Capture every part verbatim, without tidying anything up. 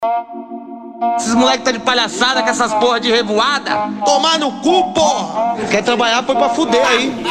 Esses moleques tá de palhaçada com essas porra de revoada. Tomar no cu, porra! Quer trabalhar, foi pra fuder aí.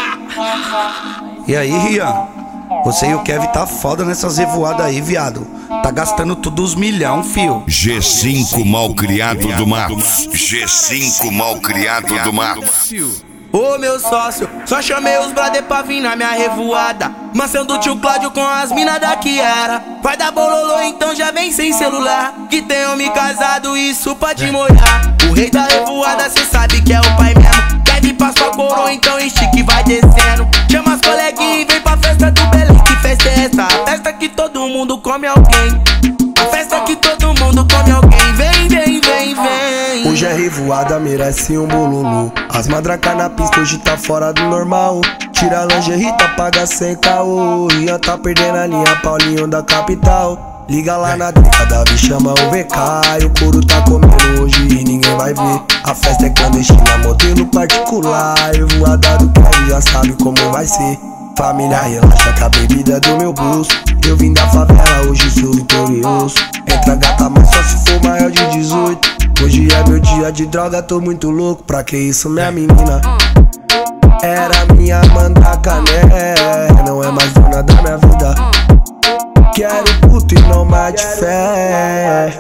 E aí, Rian? Você e o Kevin tá foda nessas revoadas aí, viado. Tá gastando tudo os milhão, fio. G cinco malcriado do Matos. G cinco malcriado do Matos. Ô meu sócio, só chamei os brother pra vir na minha revoada. Mansão do tio Cláudio com as minas da que era. Vai dar bololô, então já vem sem celular. Que tem homem casado, isso pode molhar. O rei da revoada, cê sabe que é o pai mesmo. Kevin passa pra coroa, então estique vai descendo. Chama as coleguinhas e vem pra festa do Belém. Que festa é essa? A festa que todo mundo come alguém. A festa que todo mundo come alguém. Vem, vem, vem, vem. Hoje é revoada, merece um bololô. As madraca na pista hoje tá fora do normal. Tira a lingerie, tá paga sem caô. Rian tá perdendo a linha, Paulinho da capital. Liga lá na trica, Davi chama o V K. E o couro tá comendo hoje e ninguém vai ver. A festa é clandestina, modelo particular. Revoada do Kevin já sabe como vai ser. Família relaxa que a bebida é do meu bolso. Eu vim da favela, hoje sou vitorioso. Entra gata, mas só se for maior de dezoito. Hoje é meu dia de droga, tô muito louco. Pra que isso, minha menina? Era minha mandraca, né? Não é mais dona da minha vida. Quero puto e não mate fé.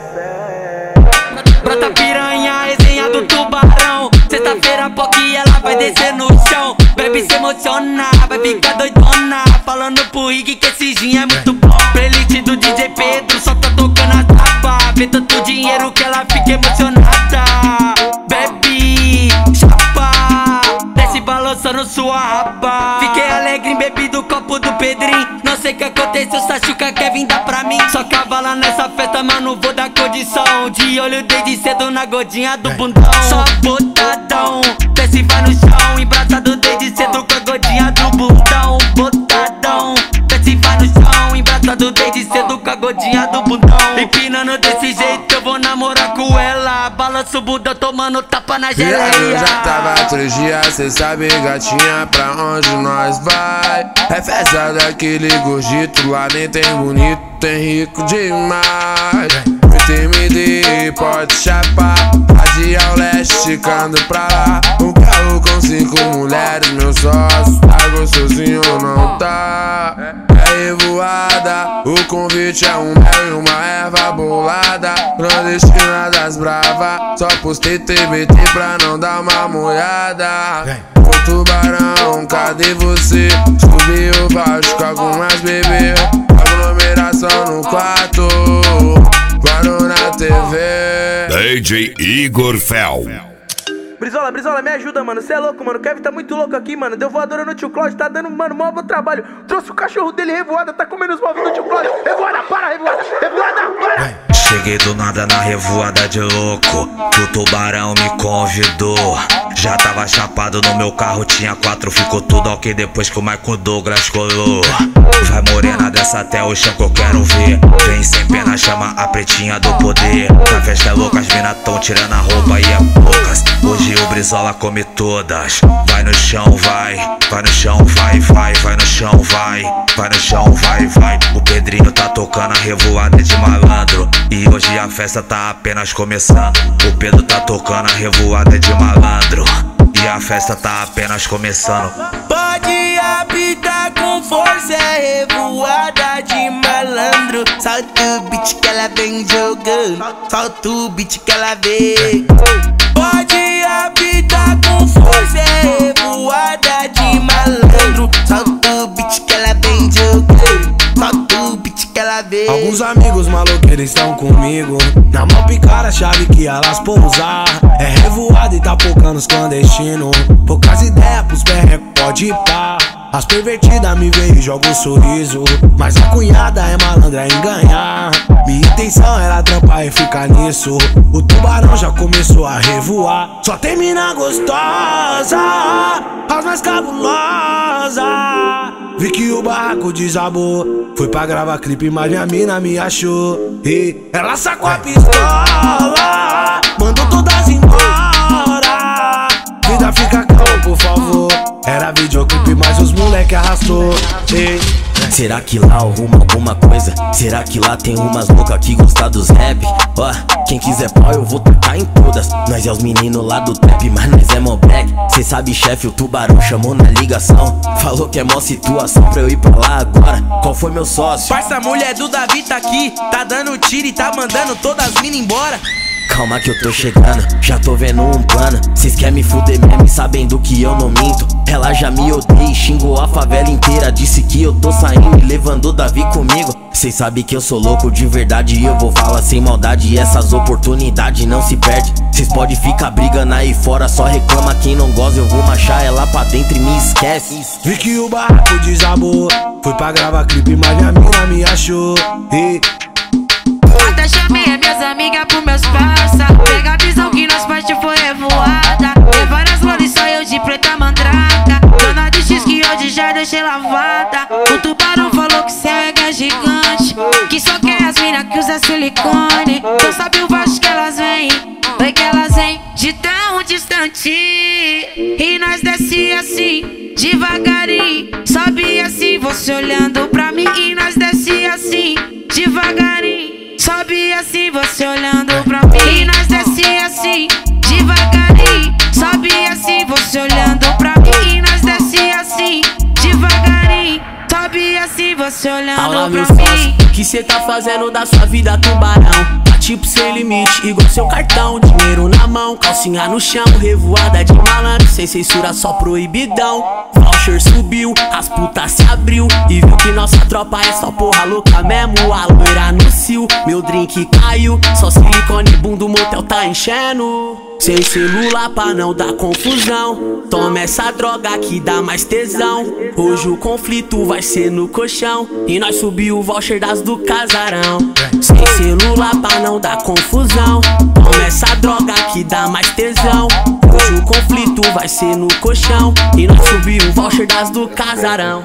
Brota piranha, resenha do tubarão. Sexta-feira, POC, ela vai descer no chão. Bebe se emocionar, vai ficar doidona. Falando pro Rig que esse gin é muito bom. Playlist do D J Pedro, só tá tocando a tapa. Vê tanto dinheiro que ela fica emocionada. Bebe, chapa, desce balançando sua raba. Fiquei alegre, bebi do copo do Pedrinho. Não sei o que aconteceu, Sachuca quer vir dar pra mim. Só cavala nessa festa, mas não vou dar condição. De olho desde cedo na godinha do bundão. Só botadão, desce e vai no chão. Embraçado desde cedo com a godinha do bundão. Botadão, desce e vai no chão. Embraçado desde cedo com a godinha do bundão. Empinando desse jeito eu vou namorar com ela. Balança o bundão tomando tapa na geleia. Eu já tava três dias, cê sabe gatinha, pra onde nós vai? É festa daquele gordito, lá nem tem bonito, tem rico demais. Muito M D, pode chapar, Adi ao leste, ficando pra lá. Um carro com cinco mulheres, meu sócio, tá gostosinho ou não tá? É revoada, o convite é um mel e uma erva bolada. Clandestina das brava, só postei T B T pra não dar uma molhada. Ô tubarão, cadê você? Subi o baixo com algumas bebê. Aglomeração no quarto, guardo na T V. D J Igor Fel. Brizola, Brizola, me ajuda, mano. Cê é louco, mano. O Kevin tá muito louco aqui, mano. Deu voadora no tio Cláudio, tá dando, mano, mó bom trabalho. Trouxe o cachorro dele revoada, tá comendo os móveis do tio Cláudio. Revoada, para, revoada, revoada, para! Cheguei do nada na revoada de louco, que o tubarão me convidou. Já tava chapado no meu carro, tinha quatro, ficou tudo ok depois que o Michael Douglas colou. Vai morena dessa até o chão que eu quero ver. Vem sem pena, chama a pretinha do poder. A festa é louca, as mina tão tirando a roupa e é poucas. Hoje o Brizola come todas. Vai no chão, vai, vai no chão, vai, vai, vai no chão, vai, vai no chão, vai, vai. O Pedrinho tá tocando a revoada de malandro. E hoje a festa tá apenas começando. O Pedro tá tocando a revoada de malandro. E a festa tá apenas começando. Pode apitar com força, é revoada de malandro. Solta o beat que ela vem jogando, solta o beat que ela vem. Pode apitar com força, é revoada de malandro. Solta o beat que ela vem jogando, solta o beat que ela vem. Alguns amigos maluqueiros estão comigo. Na mão picar a chave que elas pousar. É revoada e tá focando os clandestinos. Poucas ideias pros perrecos, pode ir pá. As pervertidas me veem e jogam um sorriso. Mas a cunhada é malandra em ganhar. Minha intenção era trampar e ficar nisso. O tubarão já começou a revoar. Só tem mina gostosa, as mais cabulosas. Vi que o barraco desabou. Fui pra gravar clipe, mas minha mina me achou. E ela sacou a pistola, mandou todas embora. Vida fica calma, por favor. Era videoclipe, mas os moleque arrastou. E Será que lá arruma alguma coisa? Será que lá tem umas loucas que gostam dos rap? Ó, quem quiser pau eu vou tacar em todas. Nós é os meninos lá do trap, mas nós é mó black. Cê sabe, chefe, o tubarão chamou na ligação. Falou que é mó situação pra eu ir pra lá agora. Qual foi meu sócio? Parça, a mulher do Davi tá aqui, tá dando tiro e tá mandando todas as minas embora. Calma que eu tô chegando, já tô vendo um plano. Cês querem me fuder mesmo e sabendo que eu não minto. Ela já me odeia e xingou a favela inteira. Disse que eu tô saindo e levando o Davi comigo. Cês sabem que eu sou louco de verdade e eu vou falar sem maldade. E essas oportunidades não se perde. Cês podem ficar brigando aí fora, só reclama quem não gosta. Eu vou machar ela pra dentro e me esquece. Vi que o barraco desabou, fui pra gravar clipe, mas minha mina me achou. E... até chamei as minhas amigas pro meus parça. Pega a visão que nós parte foi revoada. Tem várias flores, só eu de preta mandraca. Dona de X que hoje já deixei lavada. O tubarão falou que céu é gigante, que só quer as mina que usa silicone. Tu sabe o baixo que elas vêm, foi que elas vêm de tão distante. E nós desce assim, devagarinho. Sobe assim, você olhando pra mim. E nós desce assim, devagarinho. Sobe assim, você olhando pra mim. E nós desce assim, devagarinho. Sobe assim, você olhando pra mim. E nós desce assim, devagarinho. Sobe assim, você olhando Fala, pra meu mim. sócio, o que cê tá fazendo da sua vida, tubarão? Tá tipo sem limite, igual seu cartão. Dinheiro na mão, calcinha no chão. Revoada de malandro, sem censura, só proibidão. Voucher subiu, as putas se abriu e viu que nossa tropa é só porra louca mesmo. A loira no cio, meu drink caiu. Só silicone, bundo, motel tá enchendo. Sem celular pra não dar confusão. Toma essa droga que dá mais tesão. Hoje o conflito vai ser no colchão e nós subiu o voucher das do casarão. Sem celular pra não dar confusão. Toma essa droga que dá mais tesão. Hoje o conflito vai ser no colchão e nós subiu o voucher das do casarão.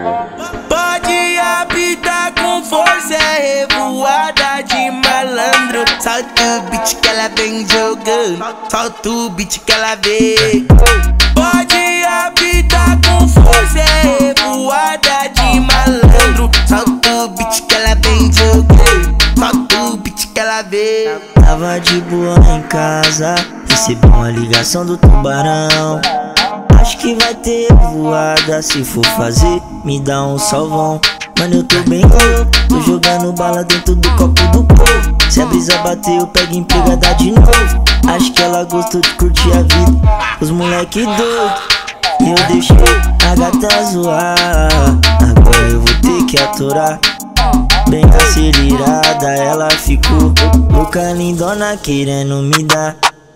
Pode habitar com força, é revoada de malandro. Solta o beat que ela vem jogando, solta o beat que ela vem. Pode habitar com força, é revoada de malandro. Solta o beat que ela vem jogando, solta o beat que ela vem. Tava de boa em casa, recebi uma ligação do tubarão. Acho que vai ter voada, se for fazer, me dá um salvão. Mano, eu tô bem louco, tô jogando bala dentro do copo do povo. Se a brisa bater, eu pego empregada de novo. Acho que ela gostou de curtir a vida, os moleque doido, e eu deixei a gata zoar. Agora eu vou ter que aturar. Bem acelerada, ela ficou louca, lindona, querendo me dar.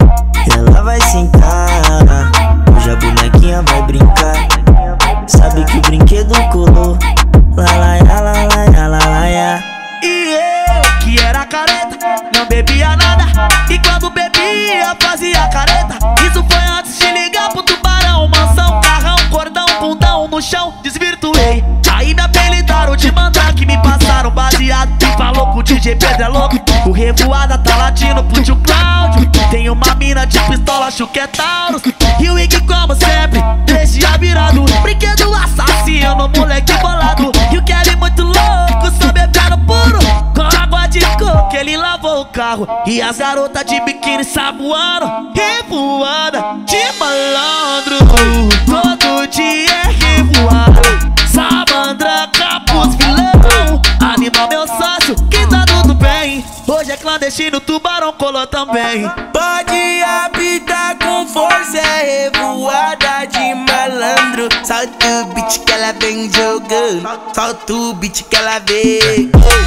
Ela vai sentar, hoje a bonequinha vai brincar. Sabe que o brinquedo colou. Lalaia, lalaia, lalaia. E eu, que era careta, não bebia nada. E quando bebia, fazia careta. Isso foi antes de ligar pro tubarão. Mansão, carrão, cordão, bundão no chão, desvirtuei. Aí me apelidaram de mandrake, me passaram baseado. Falou que o D J Pedro é louco, o revoada tá latindo pro tio Cláudio. Tem uma mina de pistola, acho que é Taurus. E o Iggy, como sempre, deixa virado. Brinquedo assassino, moleque bolado. E o Kelly muito louco, só bebendo puro, com água de coco ele lavou o carro. E as garotas de biquíni saboando. Revoada de malandro, todo dia é revoada. Samandraca pros vilão, anima meu sócio que tá tudo bem. Hoje é clandestino, tubarão colou também. Pode habitar com força, é revoada de malandro. Solta o beat que ela vem jogando, solta o beat que ela vem.